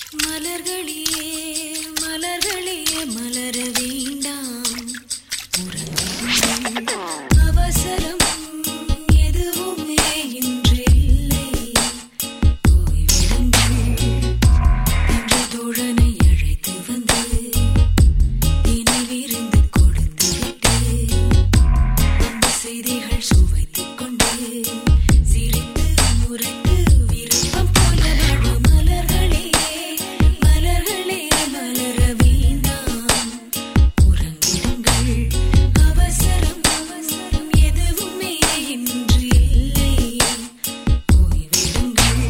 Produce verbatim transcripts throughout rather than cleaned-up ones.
மலர்களே மலர்களே மலர வேண்டாம் உறங்குங்கள். அவசரம் எதுவுமே இன்றில்லை, ஓய்வெடுங்கள் என்று தோழனை அழைத்து வந்து நினைவிருந்து கொடுத்து விட்டு அந்த செய்திகள் சுவைத்துக் கொண்டு சிரித்து முறைத்து விருப்பம் போல வாழ மலர்களே மலர்களே மலர வேண்டாம் உறங்கிடுங்கள். அவசரம் அவசரம் எதுவுமே இன்று இல்லை, ஓய்வெடுங்கள்.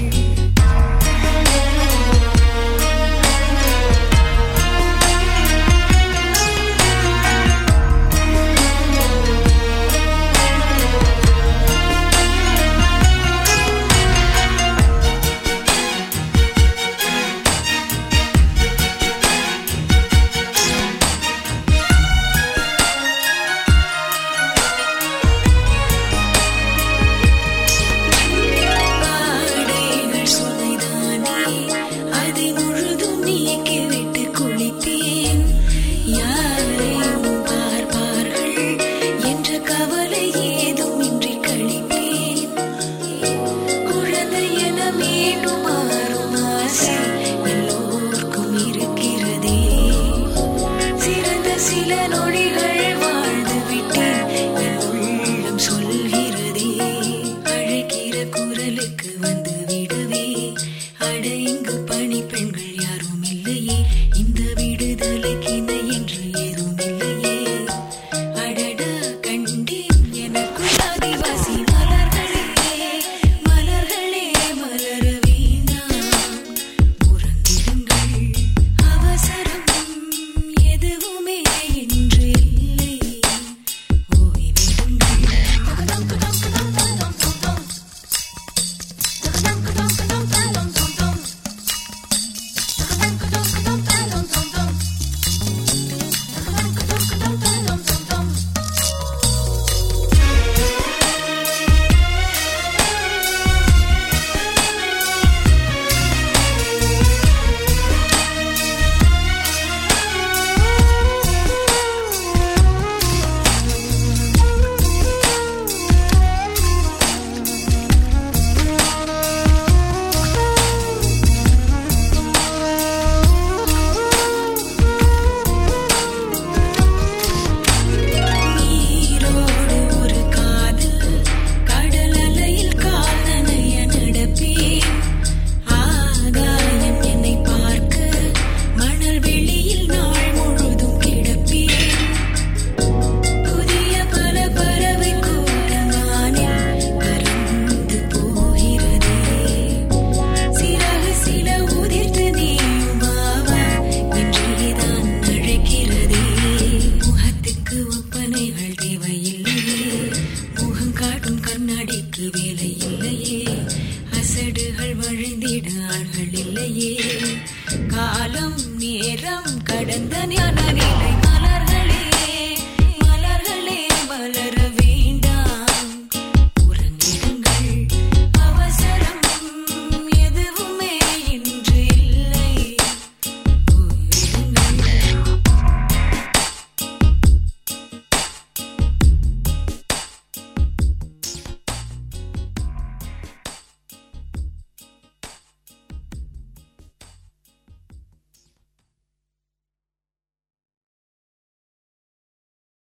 ஆடைகள் சுமைதானே, அதை முழுதும் நீக்கிவிட்டு குளித்தேன். யாரையும் பார்ப்பார்கள் என்ற கவலை ஏதும் இன்றி கழிப்பேன். குழந்தை என மீண்டும் மாறும் ஆசை எல்லோருக்கும் இருக்கிறதே. சிறந்த சில நொடிகள் வாழ்ந்து விட்டேன் என் உள்ளம் சொல்கிறதே. அழைக்கிற குரலுக்கு வந்து விடவே அட இங்கு பணி பெண்கள் யாரும் இல்லையே. இந்த விடுதலைக்கு இணை என்று ஏதும் இல்லையே. அடடா கண்டேன் எனக்குள் ஆதிவாசி மலர்களே மலர்களே மலர வேண்டாம் உறங்கிடுங்கள். அவசரம் எதுவுமே இன்று இல்லை, ஓய்வெடுங்கள். நீரோடு ஒரு காதல் கடல் அலையில் கால் நனைய நடப்பேன். ஆகாயம் என்னை பார்க்க மணல் வெளியில் நாள் முழுதும் கிடப்பேன். புதிய பல பறவை கூட்டம் வானில் பறந்து போகிறதே. சிறகு சில உதிர்த்து நீயும் வாவா என்றேதான் அழைக்கிறதே. முகத்துக்கு ஒப்பனைகள் தேவையில்லையே, முகம் காட்டும் கண்ணாடிக்கு வேலை இல்லையே. அசடுகள் வழிந்திட ஆள்கள் இல்லையே. காலம் நேரம் கடந்த ஞான நிலை